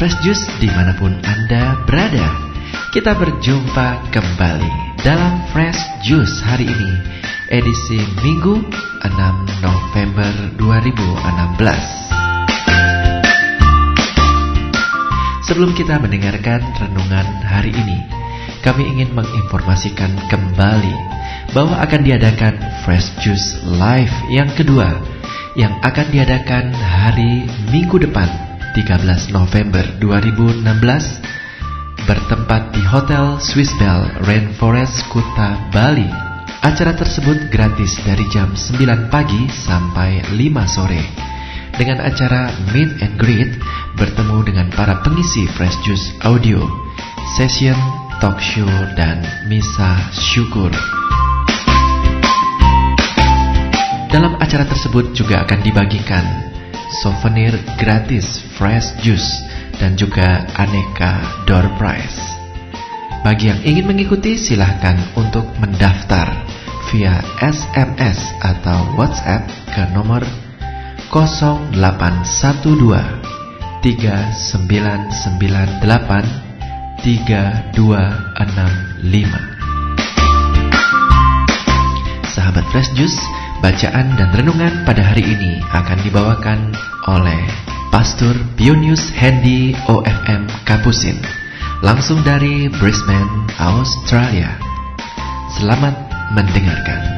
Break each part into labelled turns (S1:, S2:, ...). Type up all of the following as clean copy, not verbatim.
S1: Fresh Juice dimanapun Anda berada. Kita berjumpa kembali dalam Fresh Juice hari ini, edisi Minggu 6 November 2016. Sebelum kita mendengarkan renungan hari ini, kami ingin menginformasikan kembali bahwa akan diadakan Fresh Juice Live yang kedua, yang akan diadakan hari Minggu depan 13 November 2016, bertempat di Hotel Swiss Bell Rainforest, Kuta, Bali. Acara tersebut gratis dari jam 9 pagi sampai 5 sore, dengan acara meet and greet, bertemu dengan para pengisi Fresh Juice Audio, session, talk show, dan misa syukur. Dalam acara tersebut juga akan dibagikan souvenir gratis Fresh Juice dan juga aneka door prize. Bagi yang ingin mengikuti, silahkan untuk mendaftar via SMS atau WhatsApp ke nomor 0812 3998 3265. Sahabat Fresh Juice, bacaan dan renungan pada hari ini akan dibawakan oleh Pastor Pionius Hendy OFM Kapusin, langsung dari Brisbane, Australia. Selamat mendengarkan.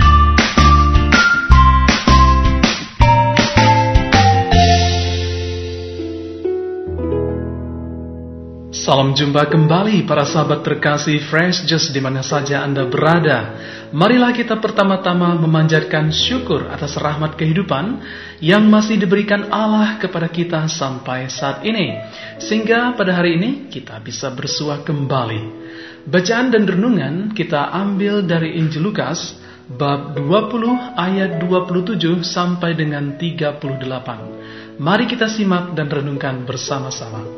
S2: Salam jumpa kembali para sahabat terkasih Fresh Juice di mana saja Anda berada. Marilah kita pertama-tama memanjatkan syukur atas rahmat kehidupan yang masih diberikan Allah kepada kita sampai saat ini, sehingga pada hari ini kita bisa bersua kembali. Bacaan dan renungan kita ambil dari Injil Lukas bab 20 ayat 27 sampai dengan 38. Mari kita simak dan renungkan bersama-sama.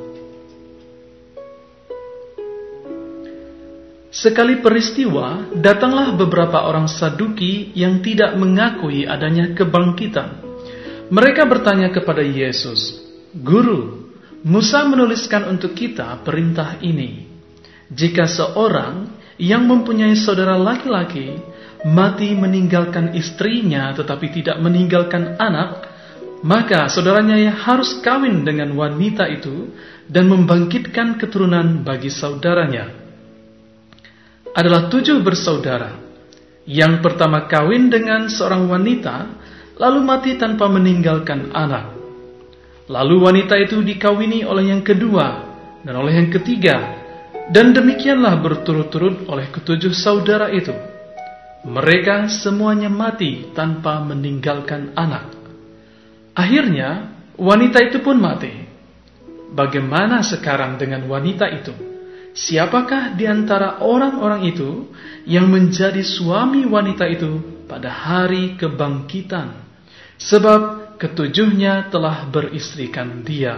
S2: Sekali peristiwa, datanglah beberapa orang Saduki yang tidak mengakui adanya kebangkitan. Mereka bertanya kepada Yesus, "Guru, Musa menuliskan untuk kita perintah ini. Jika seorang yang mempunyai saudara laki-laki mati meninggalkan istrinya tetapi tidak meninggalkan anak, maka saudaranya harus kawin dengan wanita itu dan membangkitkan keturunan bagi saudaranya." Adalah 7 bersaudara. Yang pertama kawin dengan seorang wanita, lalu mati tanpa meninggalkan anak. Lalu wanita itu dikawini oleh yang kedua dan oleh yang ketiga, dan demikianlah berturut-turut oleh ke-7 saudara itu. Mereka semuanya mati tanpa meninggalkan anak. Akhirnya wanita itu pun mati. Bagaimana sekarang dengan wanita itu? Siapakah di antara orang-orang itu yang menjadi suami wanita itu pada hari kebangkitan? Sebab ke-7-nya telah beristrikan dia.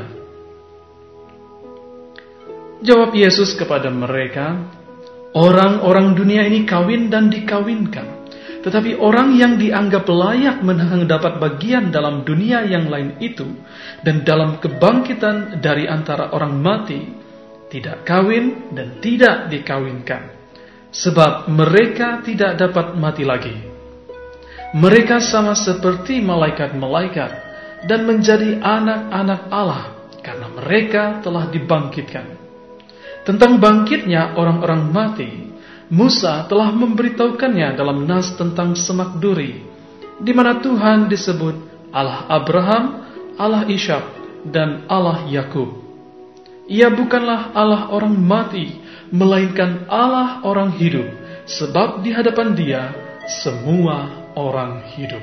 S2: Jawab Yesus kepada mereka, "Orang-orang dunia ini kawin dan dikawinkan. Tetapi orang yang dianggap layak mendapat bagian dalam dunia yang lain itu dan dalam kebangkitan dari antara orang mati, tidak kawin dan tidak dikawinkan, sebab mereka tidak dapat mati lagi. Mereka sama seperti malaikat-malaikat dan menjadi anak-anak Allah karena mereka telah dibangkitkan. Tentang bangkitnya orang-orang mati, Musa telah memberitahukannya dalam nas tentang semak duri, di mana Tuhan disebut Allah Abraham, Allah Ishak, dan Allah Yakub. Ia bukanlah Allah orang mati, melainkan Allah orang hidup, sebab di hadapan Dia semua orang hidup."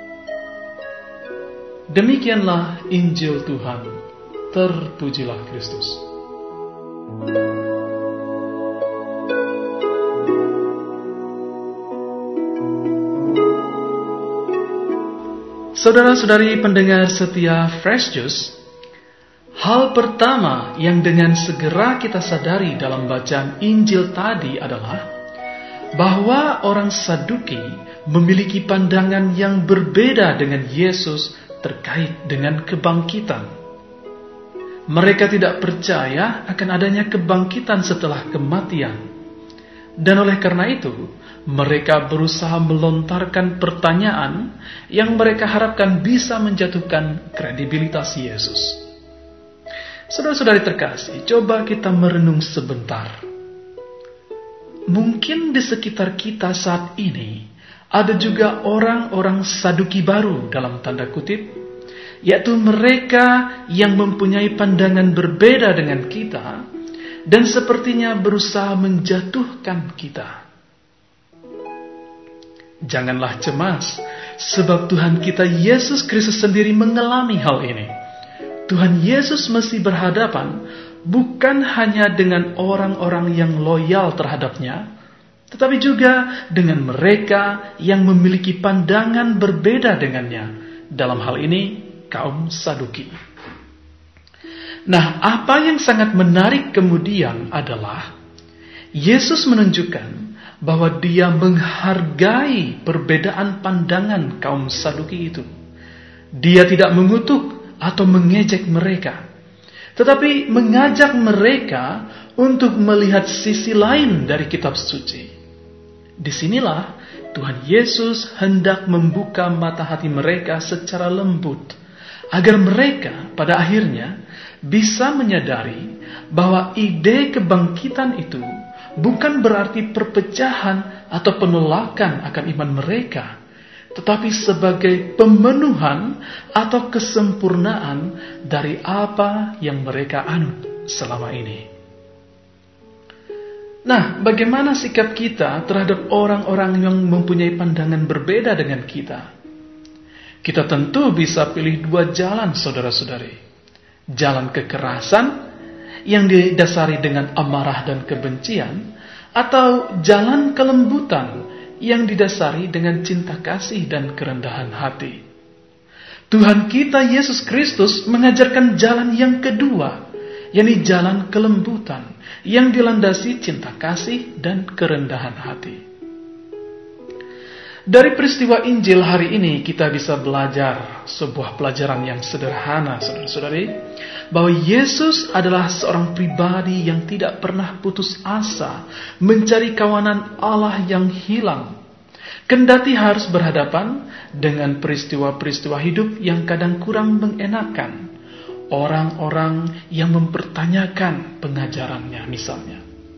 S2: Demikianlah Injil Tuhan. Terpujilah Kristus. Saudara-saudari pendengar setia Fresh Juice, hal pertama yang dengan segera kita sadari dalam bacaan Injil tadi adalah bahwa orang Saduki memiliki pandangan yang berbeda dengan Yesus terkait dengan kebangkitan. Mereka tidak percaya akan adanya kebangkitan setelah kematian. Dan oleh karena itu, mereka berusaha melontarkan pertanyaan yang mereka harapkan bisa menjatuhkan kredibilitas Yesus. Saudara-saudari terkasih, coba kita merenung sebentar. Mungkin di sekitar kita saat ini ada juga orang-orang Saduki baru dalam tanda kutip, yaitu mereka yang mempunyai pandangan berbeda dengan kita dan sepertinya berusaha menjatuhkan kita. Janganlah cemas, sebab Tuhan kita Yesus Kristus sendiri mengalami hal ini. Tuhan Yesus mesti berhadapan bukan hanya dengan orang-orang yang loyal terhadapnya, tetapi juga dengan mereka yang memiliki pandangan berbeda dengannya. Dalam hal ini, kaum Saduki. Nah, apa yang sangat menarik kemudian adalah Yesus menunjukkan bahwa Dia menghargai perbedaan pandangan kaum Saduki itu. Dia tidak mengutuk atau mengejek mereka, tetapi mengajak mereka untuk melihat sisi lain dari kitab suci. Disinilah Tuhan Yesus hendak membuka mata hati mereka secara lembut, agar mereka pada akhirnya bisa menyadari bahwa ide kebangkitan itu bukan berarti perpecahan atau penolakan akan iman mereka, tetapi sebagai pemenuhan atau kesempurnaan dari apa yang mereka anut selama ini. Nah, bagaimana sikap kita terhadap orang-orang yang mempunyai pandangan berbeda dengan kita? Kita tentu bisa pilih dua jalan, saudara-saudari. Jalan kekerasan yang didasari dengan amarah dan kebencian, atau jalan kelembutan yang didasari dengan cinta kasih dan kerendahan hati. Tuhan kita Yesus Kristus mengajarkan jalan yang kedua, yakni jalan kelembutan yang dilandasi cinta kasih dan kerendahan hati. Dari peristiwa Injil hari ini kita bisa belajar sebuah pelajaran yang sederhana, saudara-saudari, bahwa Yesus adalah seorang pribadi yang tidak pernah putus asa mencari kawanan Allah yang hilang, kendati harus berhadapan dengan peristiwa-peristiwa hidup yang kadang kurang mengenakan, orang-orang yang mempertanyakan pengajarannya misalnya.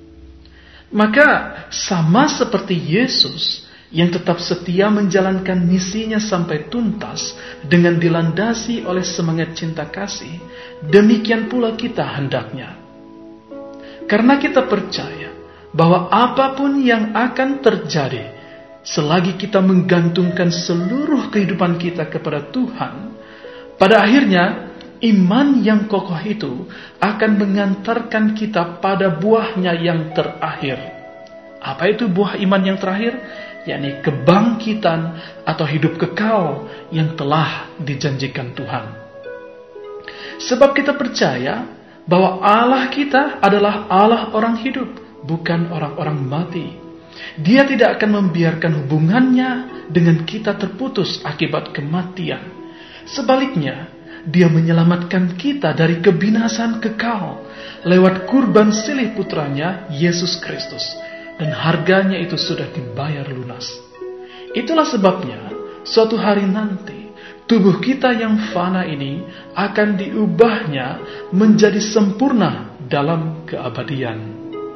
S2: Maka sama seperti Yesus yang tetap setia menjalankan misinya sampai tuntas dengan dilandasi oleh semangat cinta kasih, demikian pula kita hendaknya. Karena kita percaya bahwa apapun yang akan terjadi, selagi kita menggantungkan seluruh kehidupan kita kepada Tuhan, pada akhirnya iman yang kokoh itu akan mengantarkan kita pada buahnya yang terakhir. Apa itu buah iman yang terakhir? Yakni kebangkitan atau hidup kekal yang telah dijanjikan Tuhan. Sebab kita percaya bahwa Allah kita adalah Allah orang hidup, bukan orang-orang mati. Dia tidak akan membiarkan hubungannya dengan kita terputus akibat kematian. Sebaliknya, Dia menyelamatkan kita dari kebinasan kekal lewat kurban silih putranya Yesus Kristus. Dan harganya itu sudah dibayar lunas. Itulah sebabnya suatu hari nanti tubuh kita yang fana ini akan diubahnya menjadi sempurna dalam keabadian.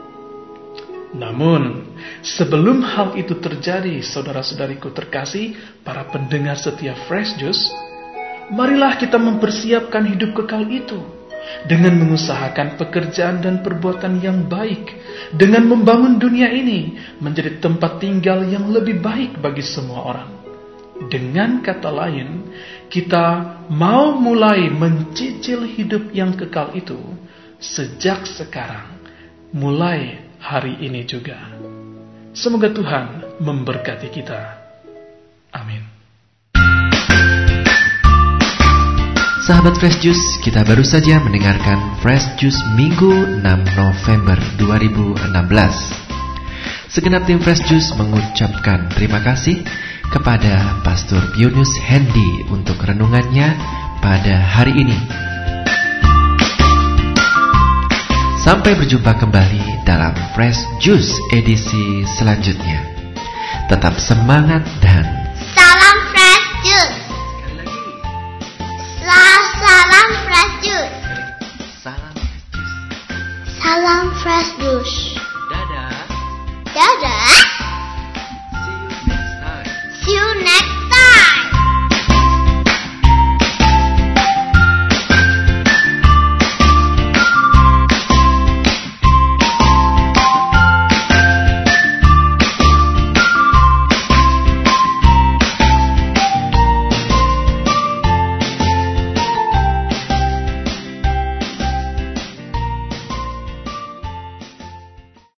S2: Namun sebelum hal itu terjadi, saudara-saudariku terkasih, para pendengar setia Fresh Juice, marilah kita mempersiapkan hidup kekal itu dengan mengusahakan pekerjaan dan perbuatan yang baik, dengan membangun dunia ini menjadi tempat tinggal yang lebih baik bagi semua orang. Dengan kata lain, kita mau mulai mencicil hidup yang kekal itu sejak sekarang, mulai hari ini juga. Semoga Tuhan memberkati kita. Amin.
S1: Sahabat Fresh Juice, kita baru saja mendengarkan Fresh Juice Minggu 6 November 2016. Segenap tim Fresh Juice mengucapkan terima kasih kepada Pastor Yunus Hendy untuk renungannya pada hari ini. Sampai berjumpa kembali dalam Fresh Juice edisi selanjutnya. Tetap semangat dan